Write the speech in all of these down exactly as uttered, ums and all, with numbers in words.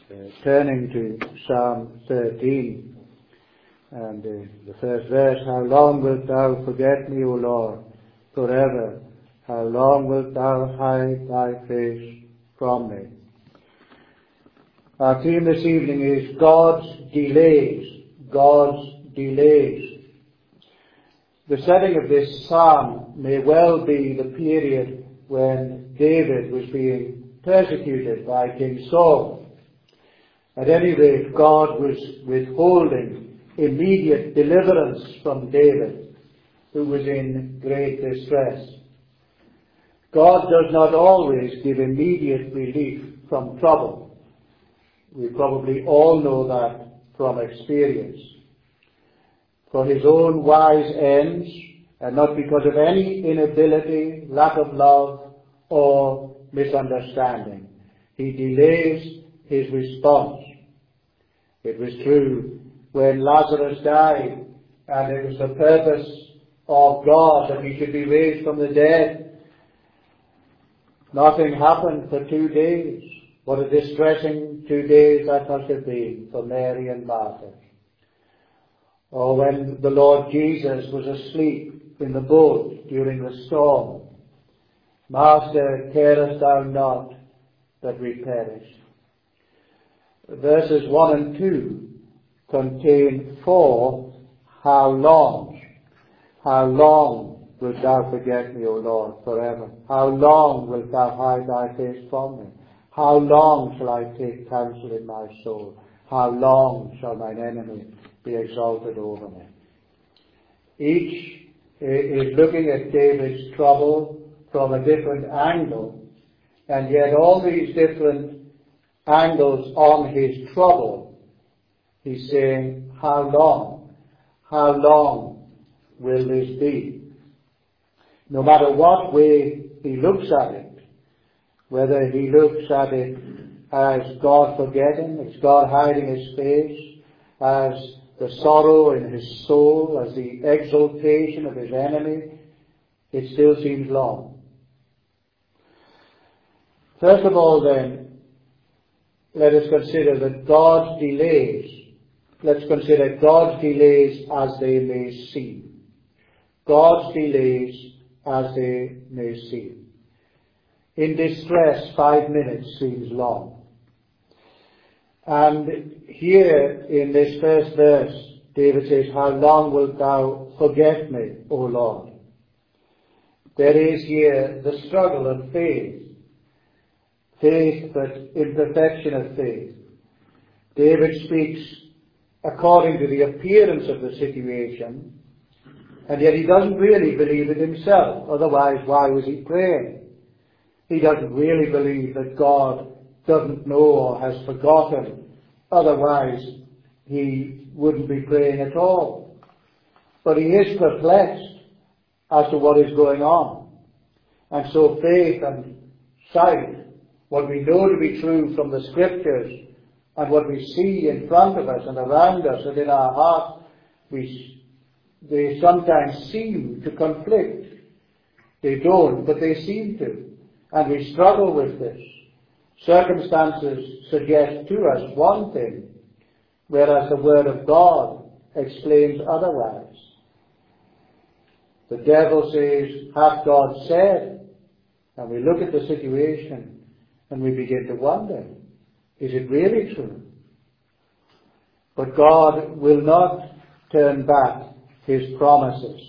uh, turning to Psalm thirteen, and uh, the first verse, how long wilt thou forget me, O Lord, forever? How long wilt thou hide thy face from me? Our theme this evening is God's delays. God's delays. The setting of this psalm may well be the period when David was being persecuted by King Saul. At any rate, God was withholding immediate deliverance from David, who was in great distress. God does not always give immediate relief from trouble. We probably all know that from experience. For his own wise ends, and not because of any inability, lack of love, or misunderstanding, he delays his response. It was true when Lazarus died, and it was the purpose of God that he should be raised from the dead. Nothing happened for two days. What a distressing two days that must have been for Mary and Martha. Or when the Lord Jesus was asleep in the boat during the storm. Master, carest thou not that we perish? Verses one and two contain four how long. How long wilt thou forget me, O Lord, forever? How long wilt thou hide thy face from me? How long shall I take counsel in my soul? How long shall mine enemy be exalted over me? Each is looking at David's trouble from a different angle, and yet all these different angles on his trouble, he's saying, how long? How long will this be? No matter what way he looks at it, whether he looks at it as God forgetting, as God hiding his face, as the sorrow in his soul, as the exaltation of his enemy, it still seems long. First of all then, let us consider that God's delays, let's consider God's delays as they may seem. God's delays as they may seem. In distress, five minutes seems long. And here in this first verse, David says, how long wilt thou forget me, O Lord? There is here the struggle of faith. Faith, but imperfection of faith. David speaks according to the appearance of the situation, and yet he doesn't really believe it himself. Otherwise, why was he praying? He doesn't really believe that God doesn't know or has forgotten. Otherwise, he wouldn't be praying at all. But he is perplexed as to what is going on. And so faith and sight, what we know to be true from the Scriptures, and what we see in front of us and around us and in our hearts, we, they sometimes seem to conflict. They don't, but they seem to. And we struggle with this. Circumstances suggest to us one thing, whereas the Word of God explains otherwise. The devil says, hath God said? And we look at the situation and we begin to wonder, is it really true? But God will not turn back his promises.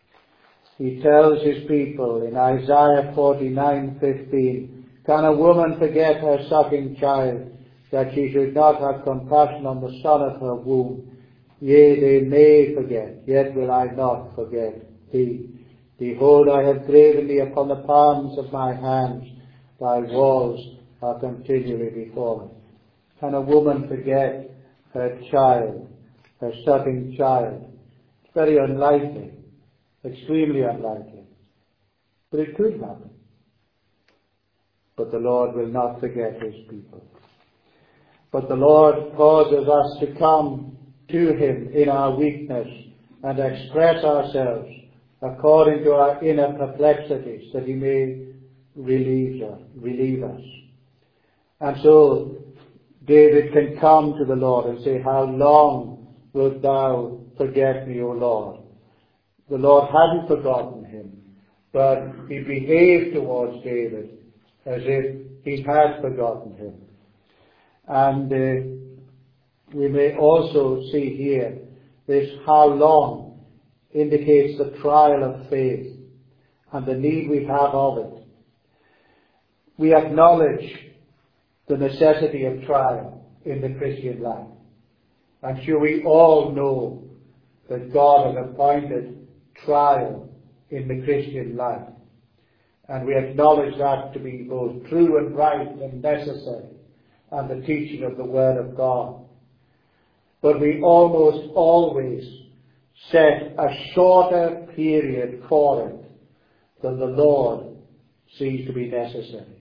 He tells his people in Isaiah forty-nine fifteen, can a woman forget her sucking child, that she should not have compassion on the son of her womb? Yea, they may forget, yet will I not forget thee. Behold, I have graven thee upon the palms of my hands. Thy walls are continually before me. Can a woman forget her child, her sucking child? It's very unlikely. Extremely unlikely. But it could happen. But the Lord will not forget his people. But the Lord causes us to come to him in our weakness and express ourselves according to our inner perplexities, that he may relieve us. Relieve us. And so David can come to the Lord and say, how long wilt thou forget me, O Lord? The Lord hadn't forgotten him, but he behaved towards David as if he had forgotten him. And uh, we may also see here this how long indicates the trial of faith and the need we have of it. We acknowledge the necessity of trial in the Christian life. I'm sure we all know that God has appointed trial in the Christian life. And we acknowledge that to be both true and right and necessary, and the teaching of the Word of God. But we almost always set a shorter period for it than the Lord sees to be necessary.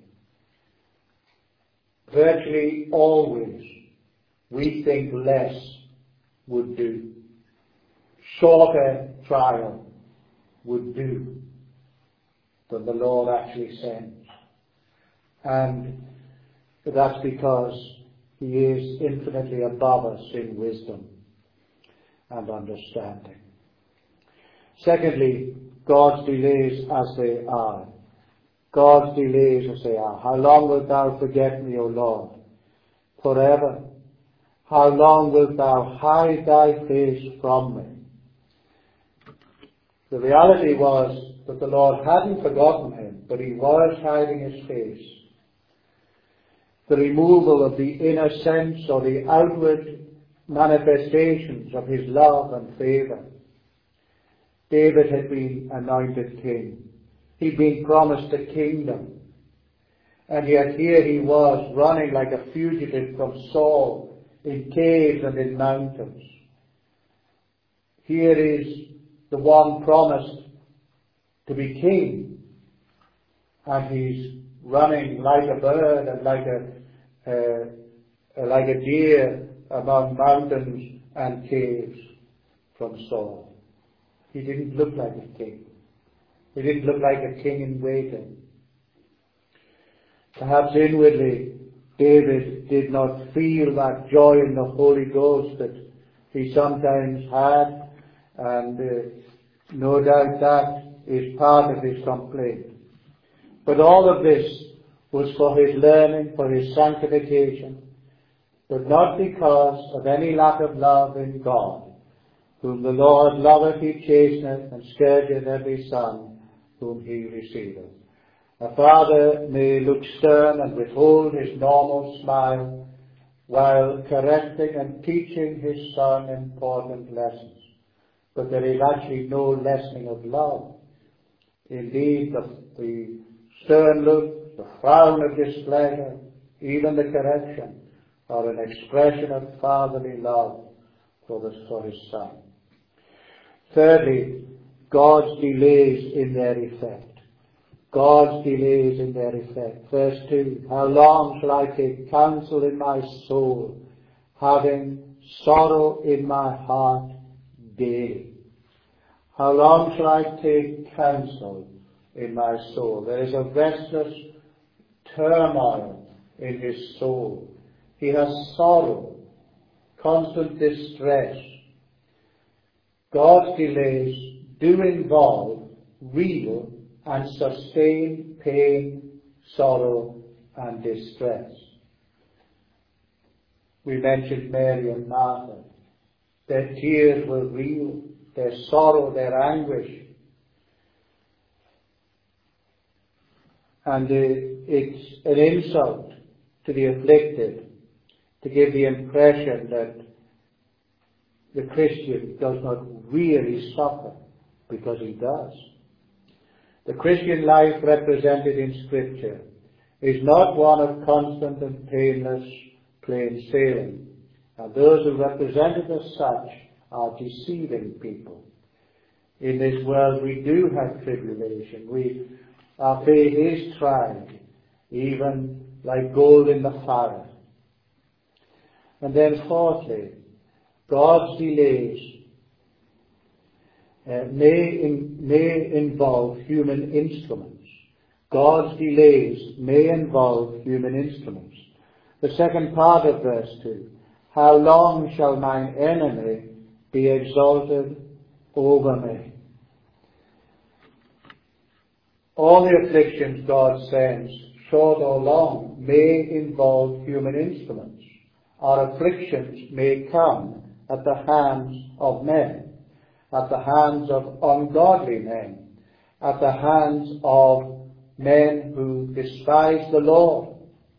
Virtually always we think less would do. Shorter trial would do than the Lord actually sends. And that's because he is infinitely above us in wisdom and understanding. Secondly, God's delays as they are. God's delays as they are. How long wilt thou forget me, O Lord? Forever. How long wilt thou hide thy face from me? The reality was that the Lord hadn't forgotten him, but he was hiding his face. The removal of the inner sense or the outward manifestations of his love and favour. David had been anointed king. He'd been promised a kingdom. And yet here he was running like a fugitive from Saul in caves and in mountains. Here is the one promised to be king, and he's running like a bird and like a uh, like a deer among mountains and caves from Saul. He didn't look like a king. He didn't look like a king in waiting. Perhaps inwardly David did not feel that joy in the Holy Ghost that he sometimes had, and uh, no doubt that is part of his complaint. But all of this was for his learning, for his sanctification, but not because of any lack of love in God, whom the Lord loveth he chasteneth, and scourgeth every son whom he receiveth. A father may look stern and withhold his normal smile while correcting and teaching his son important lessons. But there is actually no lessening of love. Indeed, the, the stern look, the frown of displeasure, even the correction, are an expression of fatherly love for, the, for his son. Thirdly, God's delays in their effect. God's delays in their effect. Verse two, how long shall I take counsel in my soul, having sorrow in my heart daily? How long shall I take counsel in my soul? There is a restless turmoil in his soul. He has sorrow, constant distress. God's delays do involve real and sustained pain, sorrow, and distress. We mentioned Mary and Martha. Their tears were real, their sorrow, their anguish. And it's an insult to the afflicted to give the impression that the Christian does not really suffer, because he does. The Christian life represented in Scripture is not one of constant and painless plain sailing. And those who represent it as such are deceiving people. In this world we do have tribulation. We, our faith is tried, even like gold in the fire. And then fourthly, God's delays Uh, may, in, may involve human instruments. God's delays may involve human instruments. The second part of verse two. How long shall mine enemy be exalted over me? All the afflictions God sends, short or long, may involve human instruments. Our afflictions may come at the hands of men, at the hands of ungodly men, at the hands of men who despise the Lord.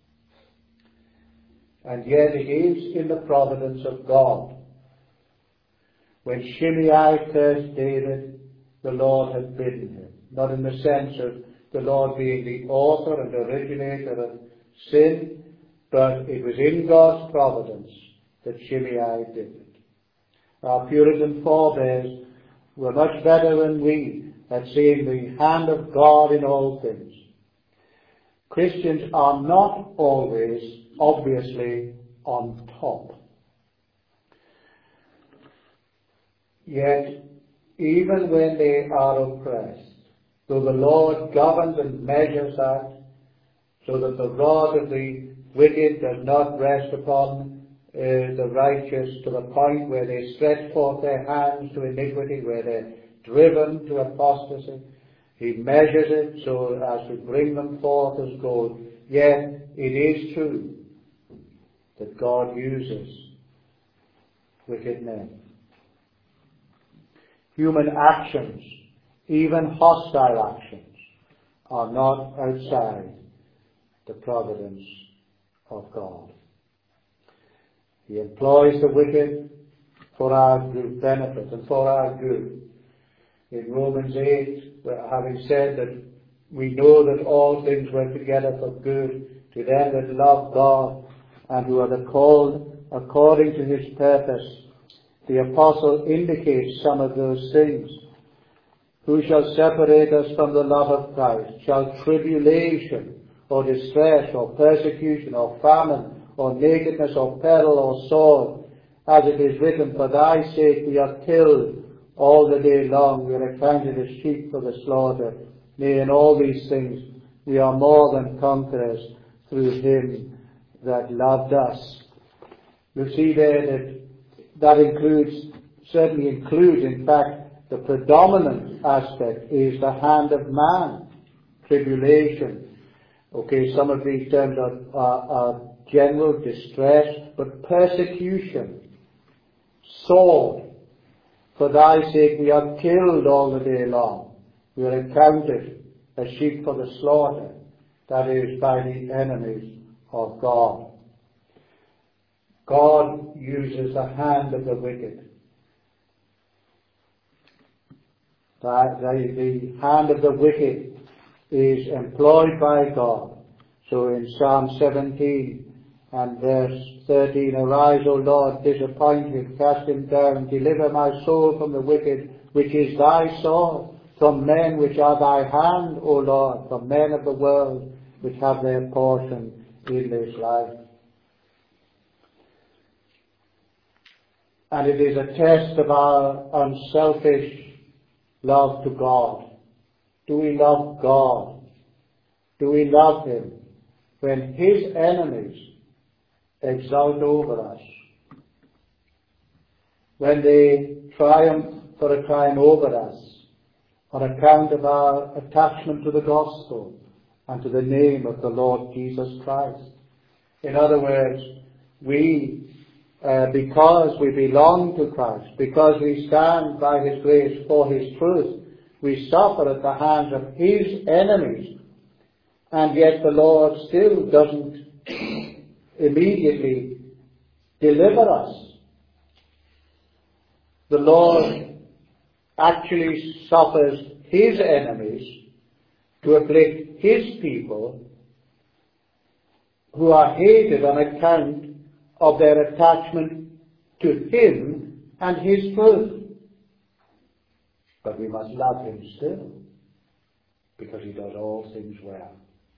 And yet it is in the providence of God. When Shimei cursed David, the Lord had bidden him. Not in the sense of the Lord being the author and originator of sin, but it was in God's providence that Shimei did it. Our Puritan forebears were much better than we at seeing the hand of God in all things. Christians are not always obviously on top. Yet, even when they are oppressed, though the Lord governs and measures that, so that the rod of the wicked does not rest upon uh, the righteous to the point where they stretch forth their hands to iniquity, where they're driven to apostasy. He measures it so as to bring them forth as gold. Yet it is true that God uses wicked men. Human actions, even hostile actions, are not outside the providence of God. He employs the wicked for our good benefit and for our good. In Romans eight, having said that we know that all things work together for good to them that love God and who are the called according to his purpose, the apostle indicates some of those things. Who shall separate us from the love of Christ? Shall tribulation or distress or persecution or famine or nakedness or peril or sword? As it is written, for thy sake we are killed all the day long. We are accounted as sheep for the slaughter. Nay, in all these things we are more than conquerors through him that loved us. You see there that that includes, certainly includes, in fact, the predominant aspect is the hand of man, tribulation. Okay, some of these terms are, are, are general, distress, but persecution, sword. For thy sake we are killed all the day long. We are accounted as sheep for the slaughter, that is, by the enemies of God. God uses the hand of the wicked. The, the, the hand of the wicked is employed by God. So in Psalm seventeen and verse thirteen, arise, O Lord, disappoint him, cast him down, deliver my soul from the wicked, which is thy sword, from men which are thy hand, O Lord, from men of the world, which have their portion in this life. And it is a test of our unselfish love to God. Do we love God? Do we love him when his enemies exult over us? When they triumph for a time over us on account of our attachment to the gospel and to the name of the Lord Jesus Christ? In other words, we Uh, because we belong to Christ, because we stand by his grace for his truth, we suffer at the hands of his enemies, and yet the Lord still doesn't immediately deliver us. The Lord actually suffers his enemies to afflict his people who are hated on account of their attachment to him and his truth. But we must love him still, because he does all things well.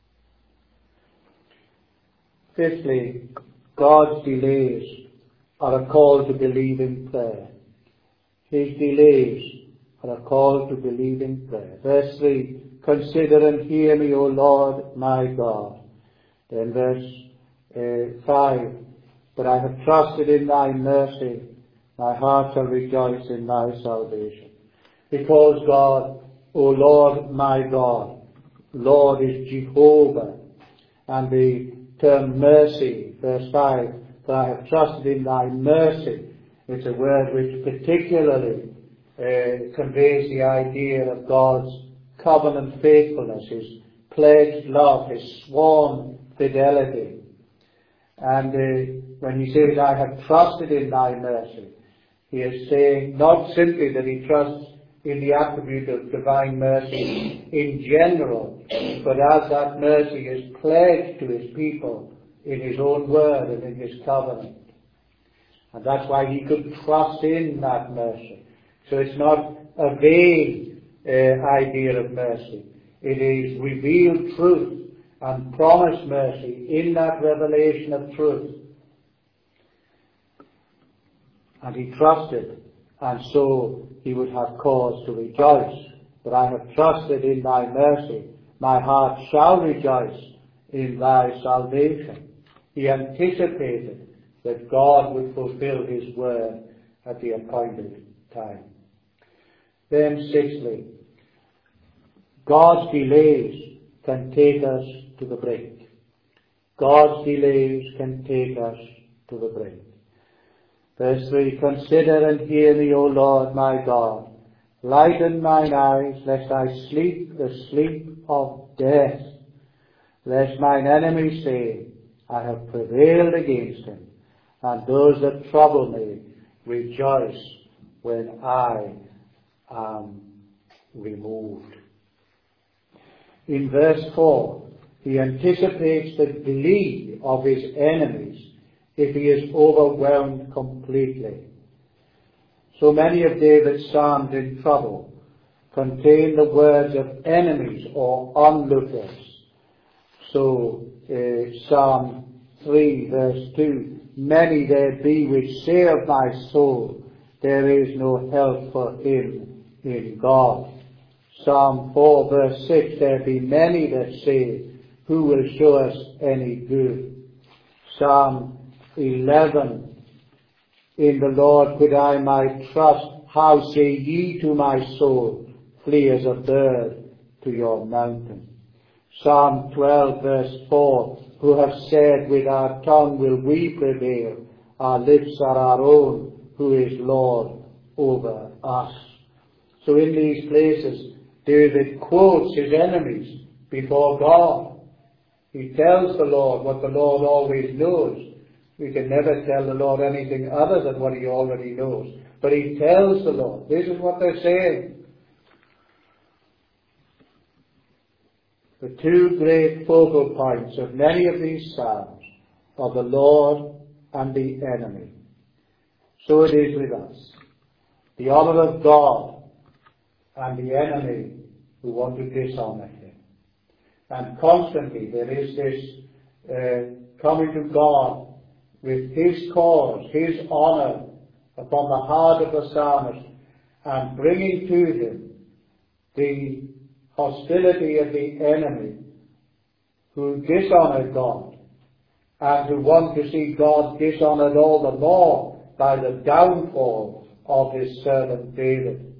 Fifthly, God's delays are a call to believe in prayer. His delays are a call to believe in prayer. Verse three, consider and hear me, O Lord my God. Then verse uh, five, but I have trusted in thy mercy, my heart shall rejoice in thy salvation. Because God, O Lord my God, Lord is Jehovah, and the term mercy, verse five, for I have trusted in thy mercy, it's a word which particularly uh, conveys the idea of God's covenant faithfulness, his pledged love, his sworn fidelity. And uh, when he says, I have trusted in thy mercy, he is saying not simply that he trusts in the attribute of divine mercy in general, but as that mercy is pledged to his people in his own word and in his covenant. And that's why he could trust in that mercy. So it's not a vague uh, idea of mercy. It is revealed truth and promised mercy in that revelation of truth. And he trusted, and so he would have cause to rejoice. But I have trusted in thy mercy. My heart shall rejoice in thy salvation. He anticipated that God would fulfill his word at the appointed time. Then sixthly, God's delays can take us to the brink. God's delays can take us to the brink. Verse three, consider and hear me, O Lord my God. Lighten mine eyes, lest I sleep the sleep of death. Lest mine enemies say, I have prevailed against him, and those that trouble me rejoice when I am removed. In verse four, he anticipates the glee of his enemies if he is overwhelmed completely. So many of David's psalms in trouble contain the words of enemies or onlookers. So uh, Psalm three verse two, many there be which say of my soul, there is no help for him in God. Psalm four verse six, there be many that say, who will show us any good? Psalm eleven, in the Lord put I my trust, how say ye to my soul, flee as a bird to your mountain. Psalm twelve verse four, who have said with our tongue will we prevail, our lips are our own, who is Lord over us. So in these places, David quotes his enemies before God. He tells the Lord what the Lord always knows. We can never tell the Lord anything other than what he already knows. But he tells the Lord, this is what they're saying. The two great focal points of many of these psalms are the Lord and the enemy. So it is with us. The honour of God and the enemy who want to dishonour him. And constantly there is this uh, coming to God with his cause, his honour upon the heart of the psalmist, and bringing to him the hostility of the enemy who dishonour God and who want to see God dishonoured all the more by the downfall of his servant David.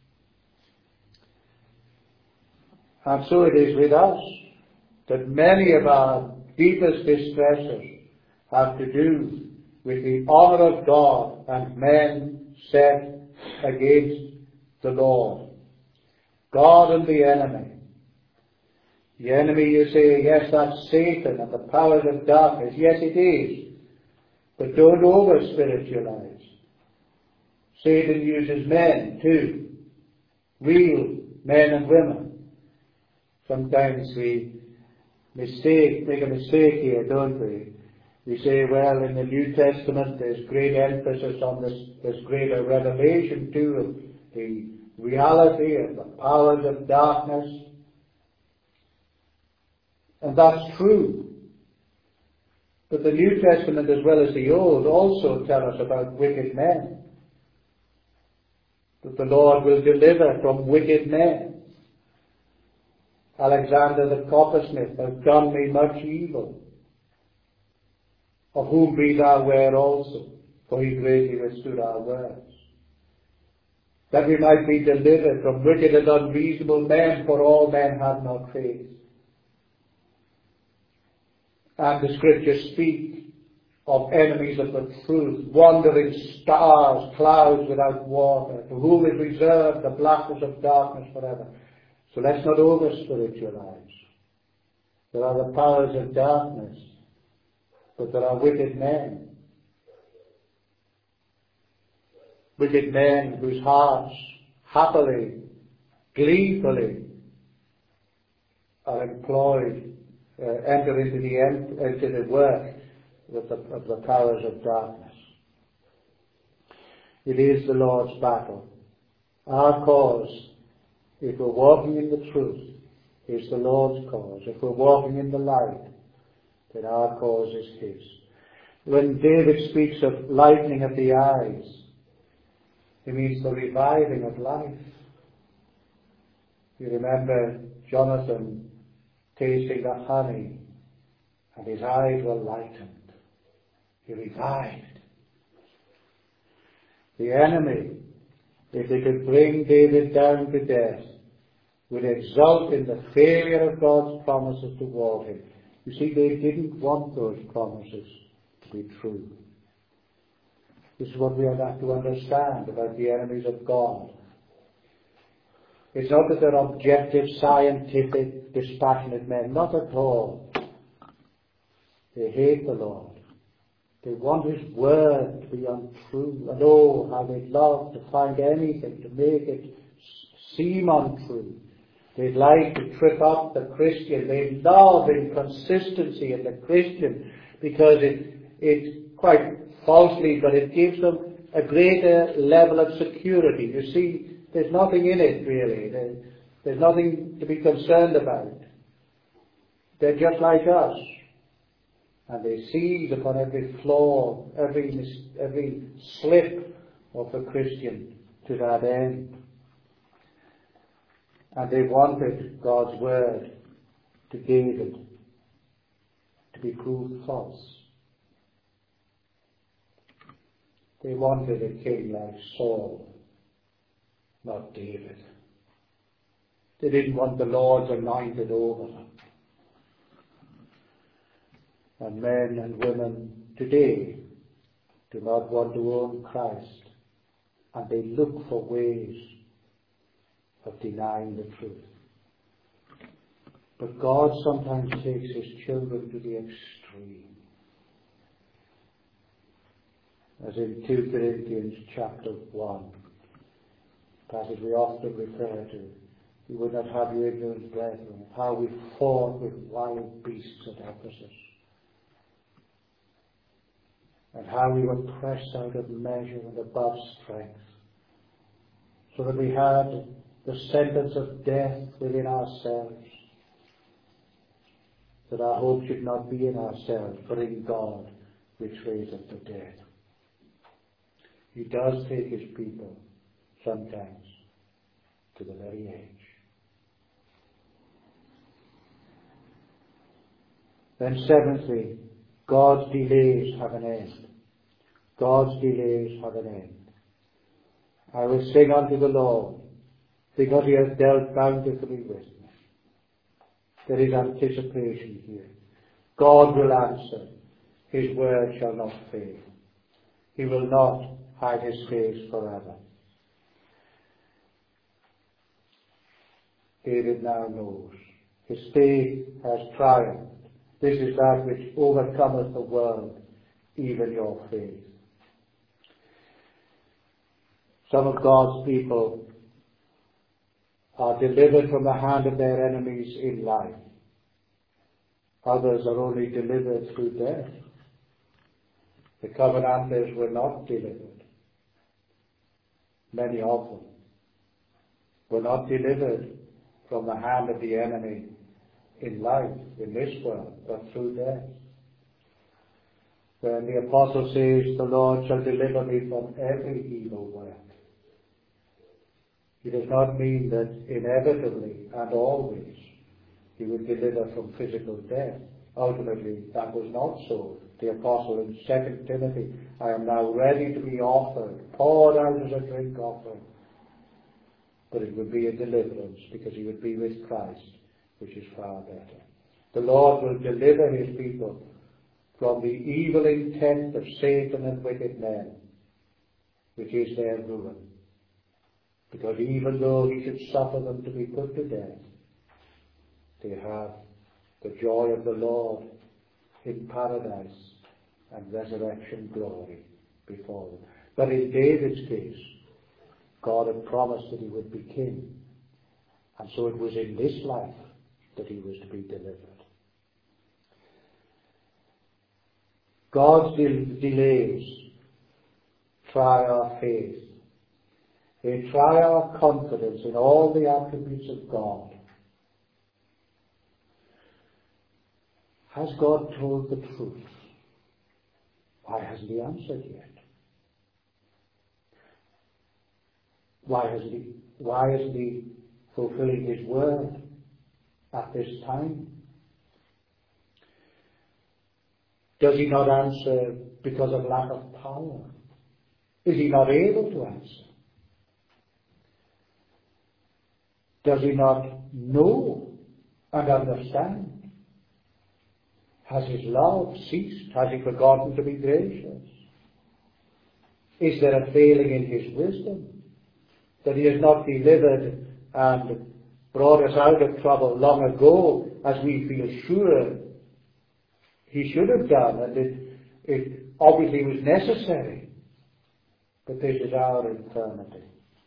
And so it is with us that many of our deepest distresses have to do with the honour of God and men set against the Lord. God and the enemy. The enemy, you say, yes, that's Satan and the powers of darkness. Yes, it is. But don't over-spiritualize. Satan uses men too. Real men and women. Sometimes we mistake, make a mistake here, don't we? We say, well, in the New Testament there's great emphasis on this, there's greater revelation too of the reality of the powers of darkness. And that's true. But the New Testament as well as the Old also tell us about wicked men. That the Lord will deliver from wicked men. Alexander the coppersmith has done me much evil. of whom be thou aware also, for he greatly withstood our words. That we might be delivered from wicked and unreasonable men, for all men have not faith. And the Scriptures speak of enemies of the truth, wandering stars, clouds without water, to whom is reserved the blackness of darkness forever. So let's not over-spiritualize. There are the powers of darkness, but there are wicked men. Wicked men whose hearts happily, gleefully are employed, uh, enter into the, end, into the work of the, of the powers of darkness. It is the Lord's battle. Our cause, if we're walking in the truth, is the Lord's cause. If we're walking in the light, then our cause is His. When David speaks of lightening of the eyes, he means the reviving of life. You remember Jonathan tasting the honey, and his eyes were lightened. He revived. The enemy, if they could bring David down to death, would exult in the failure of God's promises toward him. You see, they didn't want those promises to be true. This is what we have to understand about the enemies of God. It's not that they're objective, scientific, dispassionate men. Not at all. They hate the Lord. They want His word to be untrue. And oh, how they'd love to find anything to make it seem untrue. They'd like to trip up the Christian. They love inconsistency in the Christian because it, it quite falsely, but it gives them a greater level of security. You see, there's nothing in it really. There, there's nothing to be concerned about. They're just like us. And they seize upon every flaw, every, every slip of the Christian to that end. And they wanted God's word to David to be proved false. They wanted a king like Saul, not David. They didn't want the Lord's anointed over them. And men and women today do not want to own Christ, and they look for ways of denying the truth. But God sometimes takes His children to the extreme. As in two Corinthians chapter one, passage we often refer to, "You would not have your ignorant brethren, how we fought with wild beasts at Ephesus, and how we were pressed out of measure and above strength, so that we had the sentence of death within ourselves, that our hope should not be in ourselves, but in God, which raiseth the dead." He does take His people sometimes to the very edge. Then seventhly, God's delays have an end. God's delays have an end. I will sing unto the Lord, because He has dealt bountifully with me. There is anticipation here. God will answer. His word shall not fail. He will not hide His face forever. David now knows. His faith has triumphed. This is that which overcometh the world, even your faith. Some of God's people are delivered from the hand of their enemies in life. Others are only delivered through death. The Covenanters were not delivered. Many of them were not delivered from the hand of the enemy in life, in this world, but through death. When the apostle says, "The Lord shall deliver me from every evil work," he does not mean that inevitably and always He would deliver from physical death. Ultimately, that was not so the apostle in Second Timothy, I am now ready to be offered, poured out as a drink offering. But it would be a deliverance, because he would be with Christ, which is far better. The Lord will deliver his people from the evil intent of Satan and wicked men, which is their ruin. Because even though he should suffer them to be put to death, they have the joy of the Lord in paradise and resurrection glory before them. But in David's case, God had promised that he would be king. And so it was in this life that he was to be delivered. God's del- delays try our faith. They try our confidence in all the attributes of God. Has God told the truth? Why hasn't he answered yet? Why hasn't he, why isn't he fulfilling his word at this time? Does he not answer because of lack of power? Is he not able to answer? Does he not know and understand? Has his love ceased? Has he forgotten to be gracious? Is there a failing in his wisdom, that he has not delivered and brought us out of trouble long ago, as we feel sure he should have done, and it, it obviously was necessary? But this is our infirmity.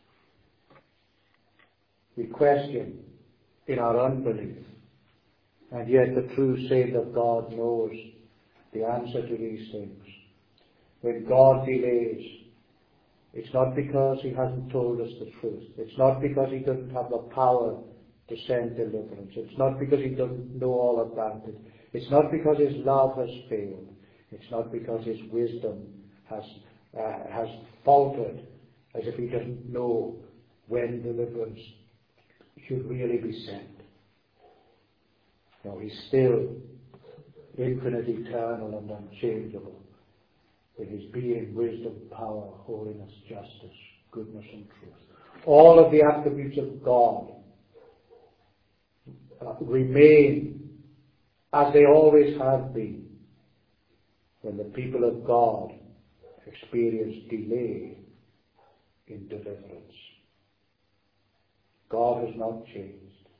We question in our unbelief, and yet the true saint of God knows the answer to these things. When God delays, it's not because he hasn't told us the truth. It's not because he doesn't have the power to send deliverance. It's not because he doesn't know all about it. It's not because his love has failed. It's not because his wisdom has uh, has faltered, as if he doesn't know when deliverance should really be sent. No, he's still infinite, eternal, and unchangeable in his being, wisdom, power, holiness, justice, goodness, and truth. All of the attributes of God uh, remain as they always have been when the people of God experience delay in deliverance. God has not changed.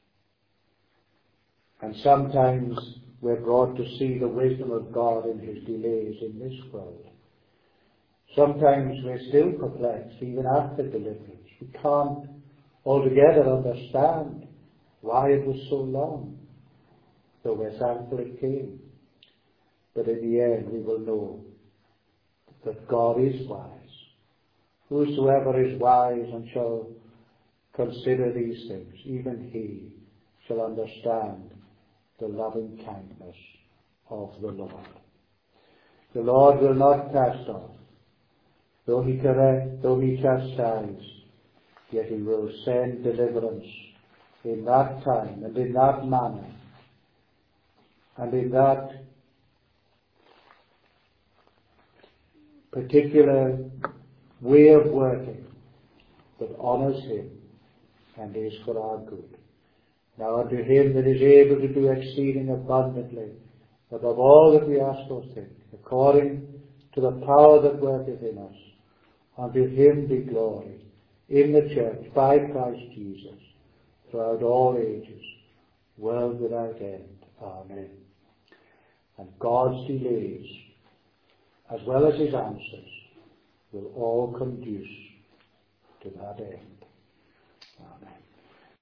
And sometimes we're brought to see the wisdom of God in his delays in this world. Sometimes we're still perplexed, even after deliverance. We can't altogether understand why it was so long, though we're thankful it came. But in the end we will know that God is wise. Whosoever is wise and shall consider these things, even he shall understand the loving kindness of the Lord. The Lord will not cast off. Though he correct, though he chastise, yet he will send deliverance in that time and in that manner and in that particular way of working that honours him and is for our good. Now unto him that is able to do exceeding abundantly above all that we ask or think, according to the power that worketh in us, unto him be glory in the church by Christ Jesus throughout all ages, world without end. Amen. And God's delays, as well as his answers, will all conduce to that end. Amen.